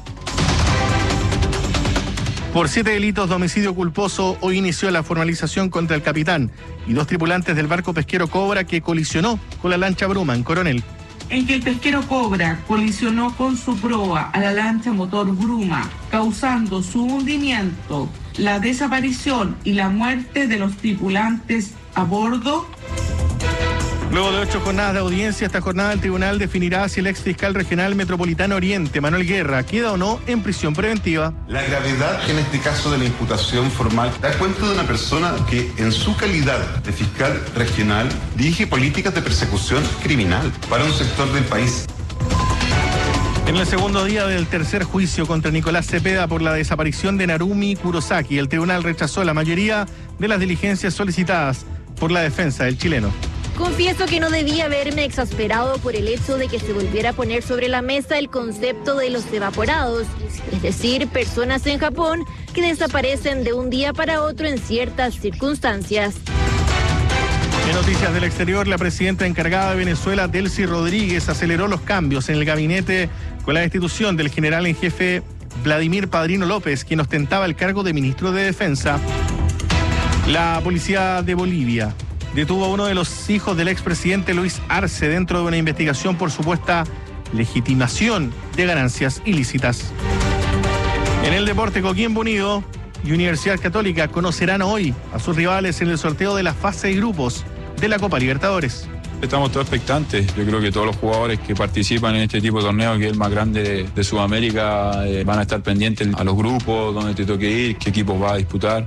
Por 7 delitos de homicidio culposo, hoy inició la formalización contra el capitán y 2 tripulantes del barco pesquero Cobra que colisionó con la lancha Bruma en Coronel. En que el pesquero Cobra colisionó con su proa a la lancha motor Bruma, causando su hundimiento, la desaparición y la muerte de los tripulantes a bordo. Luego de 8 jornadas de audiencia, esta jornada el tribunal definirá si el exfiscal regional metropolitano Oriente, Manuel Guerra, queda o no en prisión preventiva. La gravedad en este caso de la imputación formal da cuenta de una persona que en su calidad de fiscal regional dirige políticas de persecución criminal para un sector del país. En el segundo día del tercer juicio contra Nicolás Cepeda por la desaparición de Narumi Kurosaki, el tribunal rechazó la mayoría de las diligencias solicitadas por la defensa del chileno. Confieso que no debía haberme exasperado por el hecho de que se volviera a poner sobre la mesa el concepto de los evaporados, es decir, personas en Japón que desaparecen de un día para otro en ciertas circunstancias. En noticias del exterior, la presidenta encargada de Venezuela, Delcy Rodríguez, aceleró los cambios en el gabinete con la destitución del general en jefe Vladimir Padrino López, quien ostentaba el cargo de ministro de Defensa. La policía de Bolivia detuvo a uno de los hijos del expresidente Luis Arce dentro de una investigación por supuesta legitimación de ganancias ilícitas. En el deporte, Coquimbo Unido y Universidad Católica conocerán hoy a sus rivales en el sorteo de la fase de grupos de la Copa Libertadores. Estamos todos expectantes. Yo creo que todos los jugadores que participan en este tipo de torneo, que es el más grande de Sudamérica, van a estar pendientes a los grupos, dónde te toque ir, qué equipos va a disputar.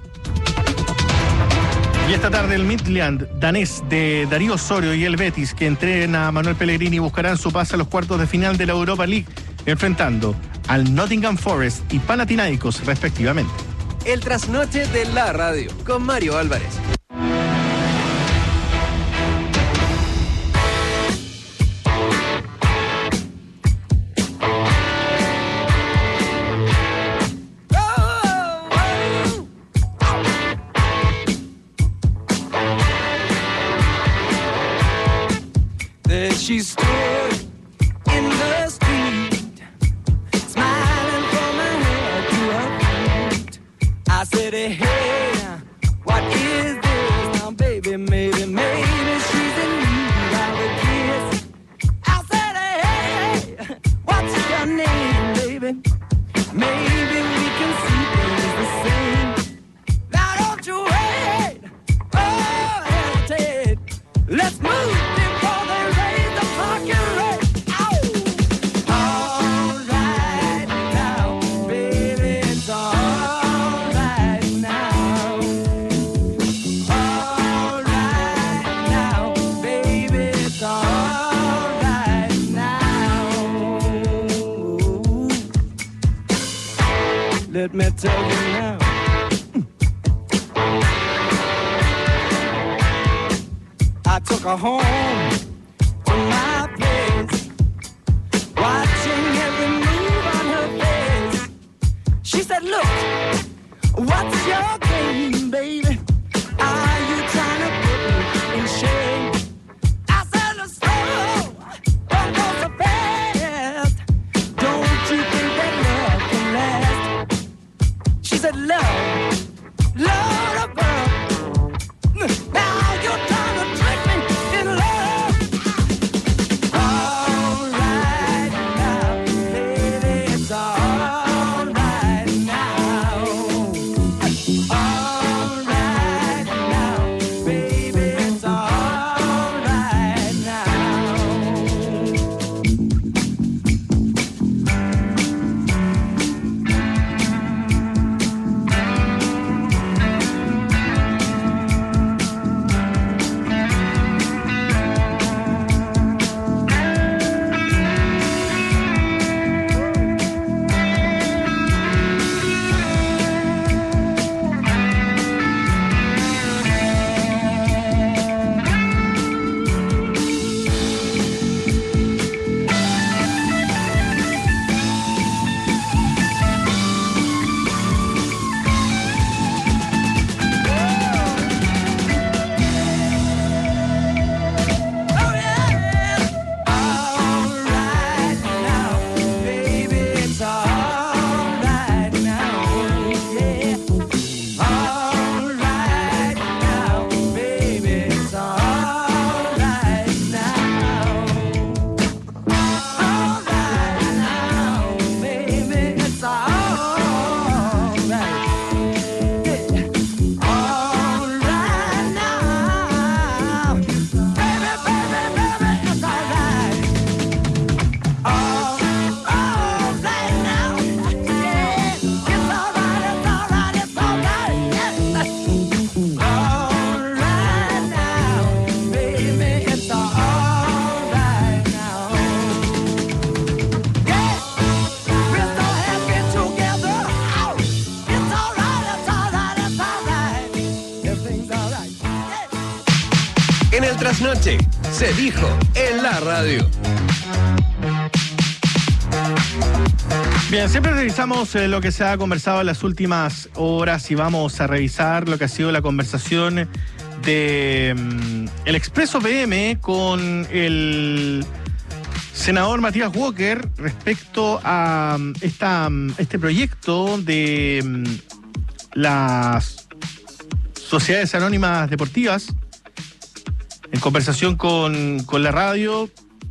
Y esta tarde el Midland danés de Darío Osorio y el Betis, que entrena a Manuel Pellegrini, buscarán su pase a los cuartos de final de la Europa League, enfrentando al Nottingham Forest y Panathinaikos respectivamente. El trasnoche de la radio con Mario Álvarez. She stood in the street, smiling from her head to her feet. I said, hey, what is this now, baby? Maybe she's in need of a kiss. I said, hey, what's your name, baby? Maybe we can see things the same. Now don't you wait, oh, hesitate. Let's move. Let me tell you now. I took her home to my place, watching every move on her face. What's your game, baby? Are you trying to put me in shame? I said, let's go. Don't go so fast. Don't you think that love can last? She said, love, love the world. Now you're trying to trick me in love. All right now, baby, it's all right now. All right now, baby, it's all right now. En el trasnoche, se dijo en la radio. Bien, siempre revisamos lo que se ha conversado en las últimas horas y vamos a revisar lo que ha sido la conversación de el Expreso PM con el senador Matías Walker respecto a este proyecto de las sociedades anónimas deportivas. En conversación con la radio,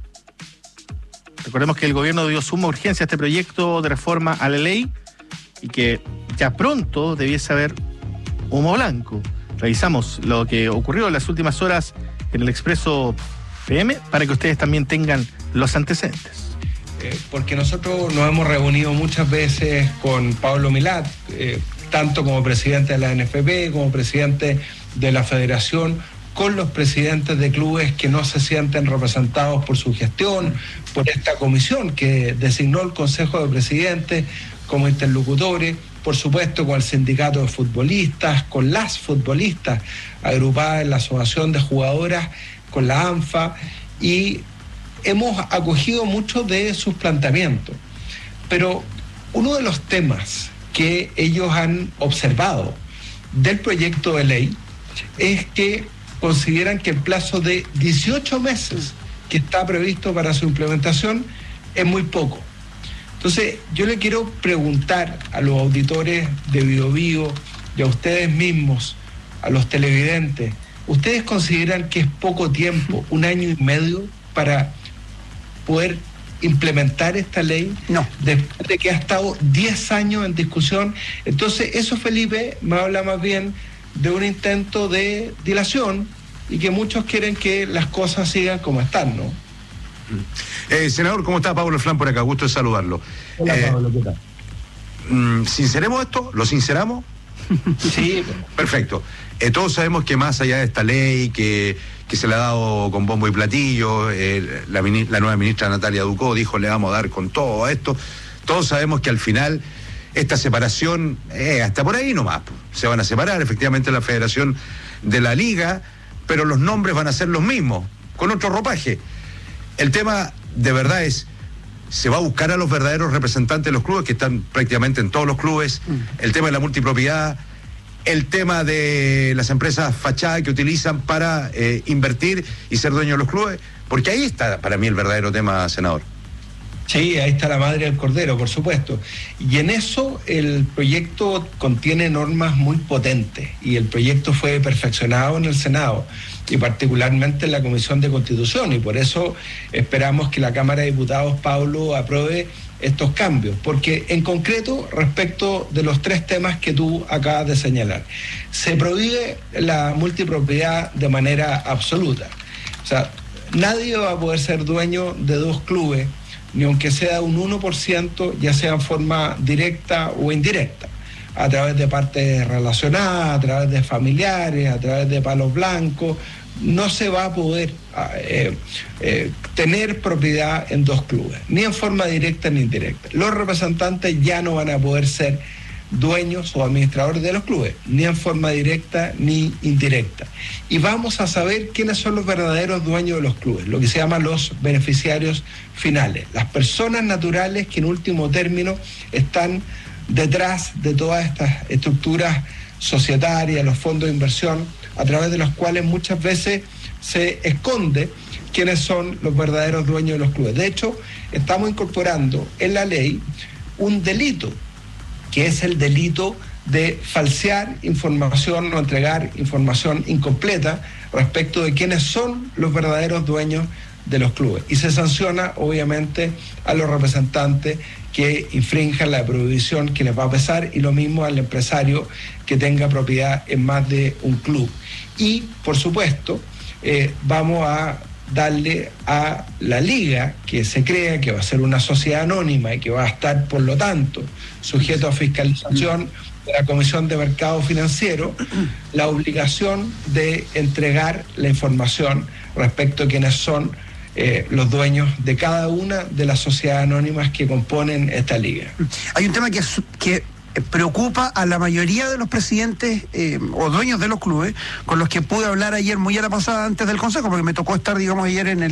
recordemos que el gobierno dio suma urgencia a este proyecto de reforma a la ley y que ya pronto debiese haber humo blanco. Revisamos lo que ocurrió en las últimas horas en el Expreso PM para que ustedes también tengan los antecedentes. Porque nosotros nos hemos reunido muchas veces con Pablo Milat, tanto como presidente de la NFP, como presidente de la Federación, con los presidentes de clubes que no se sienten representados por su gestión, por esta comisión que designó el Consejo de Presidentes como interlocutores, por supuesto con el sindicato de futbolistas, con las futbolistas agrupadas en la Asociación de Jugadoras, con la ANFA, y hemos acogido muchos de sus planteamientos. Pero uno de los temas que ellos han observado del proyecto de ley es que consideran que el plazo de 18 meses que está previsto para su implementación es muy poco. Entonces, yo le quiero preguntar a los auditores de Bio Bio y a ustedes mismos, a los televidentes, ¿ustedes consideran que es poco tiempo, 1 año y medio, para poder implementar esta ley? No. Después de que ha estado 10 años en discusión. Entonces, eso, Felipe, me habla más bien de un intento de dilación y que muchos quieren que las cosas sigan como están, ¿no? Senador, ¿cómo está? Pablo Flan por acá, gusto de saludarlo. Hola, Pablo, ¿qué tal? ¿Sinceremos esto? ¿Lo sinceramos? Sí. Perfecto. Todos sabemos que más allá de esta ley que se le ha dado con bombo y platillo, la nueva ministra Natalia Ducó dijo le vamos a dar con todo esto, todos sabemos que al final esta separación, hasta por ahí nomás, se van a separar efectivamente la federación de la liga, pero los nombres van a ser los mismos, con otro ropaje. El tema de verdad es, se va a buscar a los verdaderos representantes de los clubes, que están prácticamente en todos los clubes. El tema de la multipropiedad, el tema de las empresas fachada que utilizan para invertir y ser dueños de los clubes, porque ahí está para mí el verdadero tema, senador. Sí, ahí está la madre del cordero, por supuesto. Y en eso el proyecto contiene normas muy potentes y el proyecto fue perfeccionado en el Senado y particularmente en la Comisión de Constitución, y por eso esperamos que la Cámara de Diputados, Pablo, apruebe estos cambios, porque en concreto, respecto de los 3 temas que tú acabas de señalar, se prohíbe la multipropiedad de manera absoluta. O sea, nadie va a poder ser dueño de 2 clubes, ni aunque sea un 1%, ya sea en forma directa o indirecta, a través de partes relacionadas, a través de familiares, a través de palos blancos. No se va a poder tener propiedad en 2 clubes, ni en forma directa ni indirecta. Los representantes ya no van a poder ser dueños o administradores de los clubes, ni en forma directa ni indirecta. Y vamos a saber quiénes son los verdaderos dueños de los clubes, lo que se llaman los beneficiarios finales, las personas naturales que en último término están detrás de todas estas estructuras societarias, los fondos de inversión, a través de los cuales muchas veces se esconde quiénes son los verdaderos dueños de los clubes. De hecho, estamos incorporando en la ley un delito, que es el delito de falsear información o entregar información incompleta respecto de quiénes son los verdaderos dueños de los clubes. Y se sanciona, obviamente, a los representantes que infrinjan la prohibición que les va a pesar, y lo mismo al empresario que tenga propiedad en más de un club. Y, por supuesto, vamos a darle a la liga que se crea, que va a ser una sociedad anónima y que va a estar, por lo tanto, sujeto a fiscalización de la Comisión de Mercado Financiero, la obligación de entregar la información respecto a quiénes son los dueños de cada una de las sociedades anónimas que componen esta liga. Hay un tema que preocupa a la mayoría de los presidentes o dueños de los clubes con los que pude hablar ayer muy a la pasada antes del Consejo, porque me tocó estar, digamos, ayer en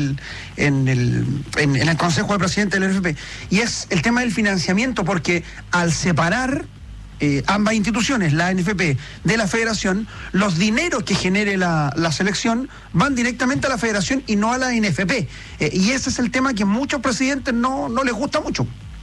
el Consejo de Presidentes del NFP, y es el tema del financiamiento, porque al separar ambas instituciones, la NFP de la Federación, los dineros que genere la selección van directamente a la Federación y no a la NFP, y ese es el tema que a muchos presidentes no les gusta mucho.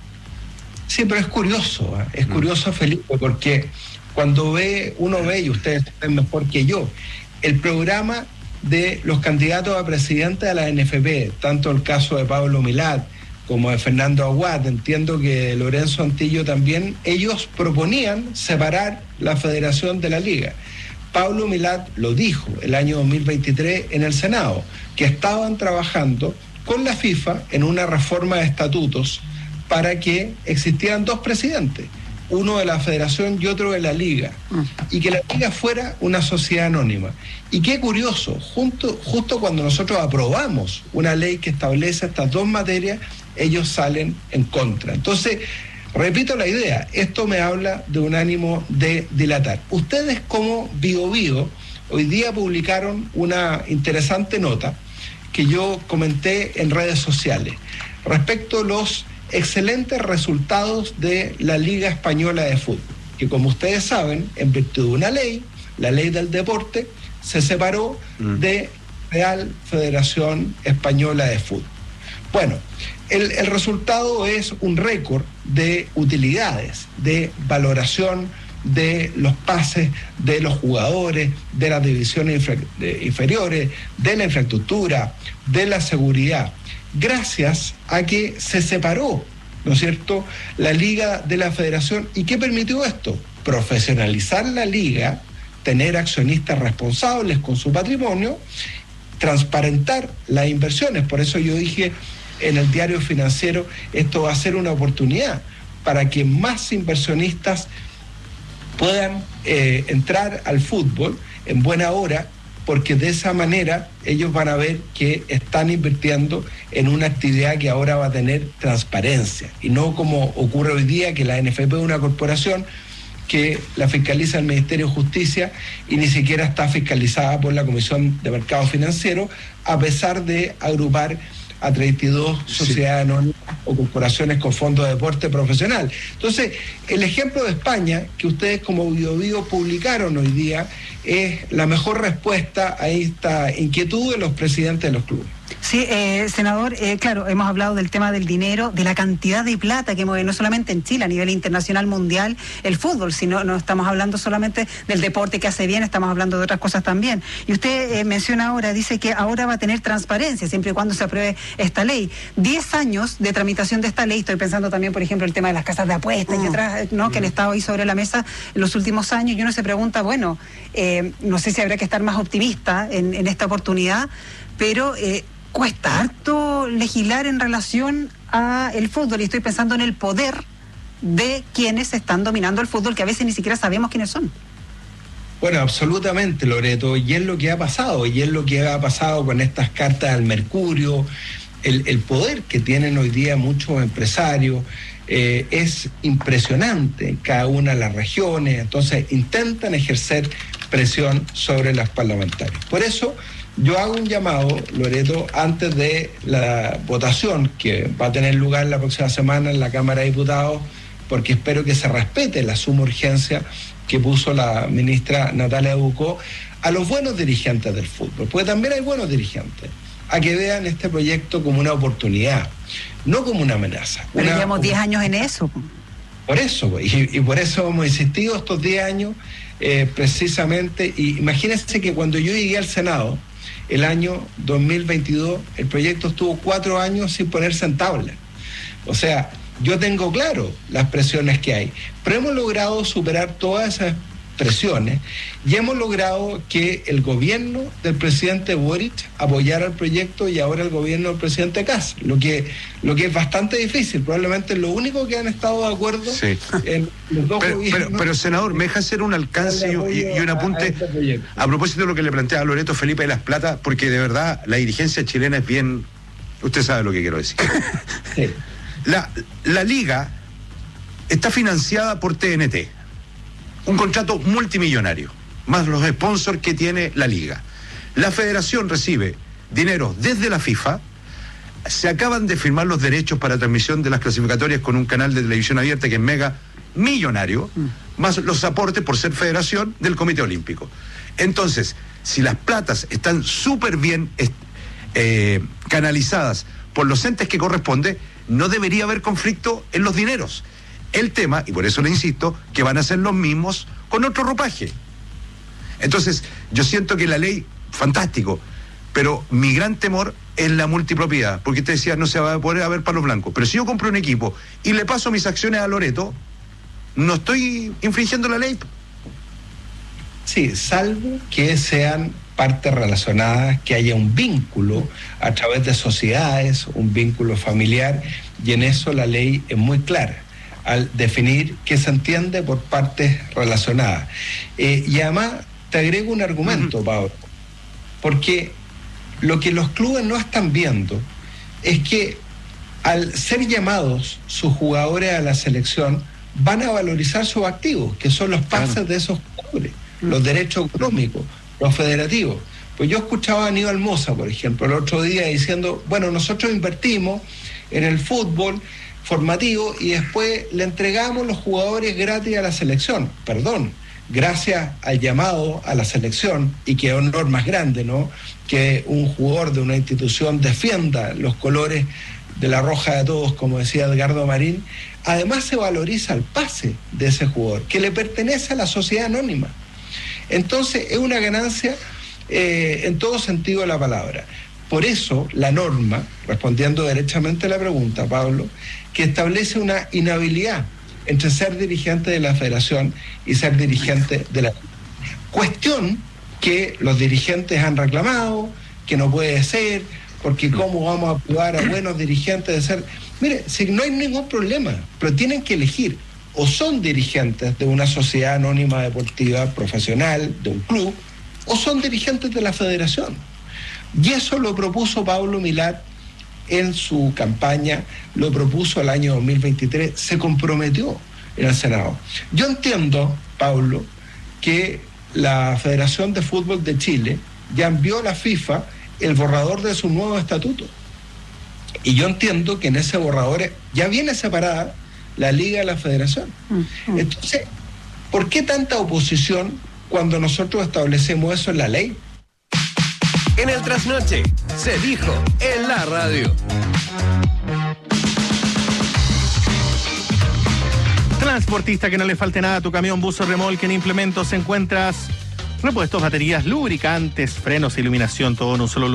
Sí, pero es curioso, Felipe, porque cuando uno ve, y ustedes saben mejor que yo, el programa de los candidatos a presidente de la NFP, tanto el caso de Pablo Milad como de Fernando Aguad, entiendo que Lorenzo Antillo también, ellos proponían separar la federación de la liga. Pablo Milad lo dijo el año 2023 en el Senado, que estaban trabajando con la FIFA en una reforma de estatutos para que existieran 2 presidentes, uno de la federación y otro de la liga, y que la liga fuera una sociedad anónima. Y qué curioso, justo cuando nosotros aprobamos una ley que establece estas 2 materias, ellos salen en contra. Entonces, repito la idea, esto me habla de un ánimo de dilatar. Ustedes, como Biobío, hoy día publicaron una interesante nota que yo comenté en redes sociales respecto a los excelentes resultados de la Liga Española de Fútbol, que, como ustedes saben, en virtud de una ley, la ley del deporte, se separó de Real Federación Española de Fútbol. Bueno, el resultado es un récord de utilidades, de valoración de los pases de los jugadores, de las divisiones inferiores, de la infraestructura, de la seguridad, gracias a que se separó, ¿no es cierto?, la liga de la federación. ¿Y qué permitió esto? Profesionalizar la liga, tener accionistas responsables con su patrimonio, transparentar las inversiones. Por eso yo dije en el Diario Financiero, esto va a ser una oportunidad para que más inversionistas puedan entrar al fútbol en buena hora, porque de esa manera ellos van a ver que están invirtiendo en una actividad que ahora va a tener transparencia, y no como ocurre hoy día, que la NFP es una corporación que la fiscaliza el Ministerio de Justicia y ni siquiera está fiscalizada por la Comisión de Mercado Financiero, a pesar de agrupar a 32 sociedades anónimas o corporaciones con fondos de deporte profesional. Entonces, el ejemplo de España, que ustedes como Biobío publicaron hoy día, es la mejor respuesta a esta inquietud de los presidentes de los clubes. Sí, senador, claro, hemos hablado del tema del dinero, de la cantidad de plata que mueve, no solamente en Chile, a nivel internacional, mundial, el fútbol, sino no estamos hablando solamente del deporte que hace bien, estamos hablando de otras cosas también. Y usted menciona ahora, dice que ahora va a tener transparencia, siempre y cuando se apruebe esta ley. 10 años de tramitación de esta ley, estoy pensando también, por ejemplo, el tema de las casas de apuestas y otras, ¿no?, que han estado ahí sobre la mesa en los últimos años, y uno se pregunta, bueno, no sé si habrá que estar más optimista en esta oportunidad, pero cuesta harto legislar en relación a el fútbol, y estoy pensando en el poder de quienes están dominando el fútbol, que a veces ni siquiera sabemos quiénes son. Bueno, absolutamente, Loreto, y es lo que ha pasado, con estas cartas al Mercurio, el poder que tienen hoy día muchos empresarios, es impresionante en cada una de las regiones, entonces intentan ejercer presión sobre los parlamentarios. Por eso yo hago un llamado, Loreto, antes de la votación que va a tener lugar la próxima semana en la Cámara de Diputados, porque espero que se respete la suma urgencia que puso la ministra Natalia Ducó, a los buenos dirigentes del fútbol, porque también hay buenos dirigentes, a que vean este proyecto como una oportunidad, no como una amenaza. Pero llevamos 10 años en eso. Por eso, y por eso hemos insistido estos 10 años, precisamente, y imagínense que cuando yo llegué al Senado, el año 2022, el proyecto estuvo 4 años sin ponerse en tabla. O sea, yo tengo claro las presiones que hay, pero hemos logrado superar todas esas presiones y hemos logrado que el gobierno del presidente Boric apoyara el proyecto y ahora el gobierno del presidente Kast, lo que es bastante difícil, probablemente lo único que han estado de acuerdo en los dos gobiernos. Pero senador, me deja hacer un alcance y un apunte a propósito de lo que le plantea a Loreto Felipe de Las Plata, porque de verdad la dirigencia chilena es bien, usted sabe lo que quiero decir. Sí. La liga está financiada por TNT, un contrato multimillonario, más los sponsors que tiene la liga. La federación recibe dinero desde la FIFA, se acaban de firmar los derechos para transmisión de las clasificatorias con un canal de televisión abierta que es mega millonario, más los aportes por ser federación del Comité Olímpico. Entonces, si las platas están súper bien canalizadas por los entes que corresponde, no debería haber conflicto en los dineros. El tema, y por eso le insisto, que van a ser los mismos con otro ropaje. Entonces, yo siento que la ley, fantástico, pero mi gran temor es la multipropiedad, porque usted decía, no se va a poder haber palos blancos, pero si yo compro un equipo y le paso mis acciones a Loreto, no estoy infringiendo la ley. Sí, salvo que sean partes relacionadas, que haya un vínculo a través de sociedades, un vínculo familiar, y en eso la ley es muy clara al definir qué se entiende por partes relacionadas. Y además te agrego un argumento, Pablo, porque lo que los clubes no están viendo es que al ser llamados sus jugadores a la selección, van a valorizar sus activos, que son los pases de esos jugadores, los derechos económicos, los federativos. Pues yo escuchaba a Aníbal Mosa, por ejemplo, el otro día diciendo, bueno, nosotros invertimos en el fútbol formativo y después le entregamos los jugadores gratis a la selección. Perdón, gracias al llamado a la selección, y qué honor más grande, ¿no?, que un jugador de una institución defienda los colores de la roja de todos, como decía Edgardo Marín. Además se valoriza el pase de ese jugador, que le pertenece a la sociedad anónima. Entonces es una ganancia en todo sentido de la palabra. Por eso la norma, respondiendo derechamente a la pregunta, Pablo, que establece una inhabilidad entre ser dirigente de la federación y ser dirigente de la... Cuestión que los dirigentes han reclamado, que no puede ser, porque cómo vamos a privar a buenos dirigentes de ser... Mire, si no hay ningún problema, pero tienen que elegir, o son dirigentes de una sociedad anónima deportiva profesional, de un club, o son dirigentes de la federación. Y eso lo propuso Pablo Milad en su campaña, lo propuso el año 2023, se comprometió en el Senado. Yo entiendo, Pablo, que la Federación de Fútbol de Chile ya envió a la FIFA el borrador de su nuevo estatuto. Y yo entiendo que en ese borrador ya viene separada la Liga de la Federación. Entonces, ¿por qué tanta oposición cuando nosotros establecemos eso en la ley? En el Trasnoche se dijo en la radio. Transportista, que no le falte nada a tu camión, bus o remolque. En Implementos encuentras repuestos, baterías, lubricantes, frenos e iluminación, todo en un solo lugar.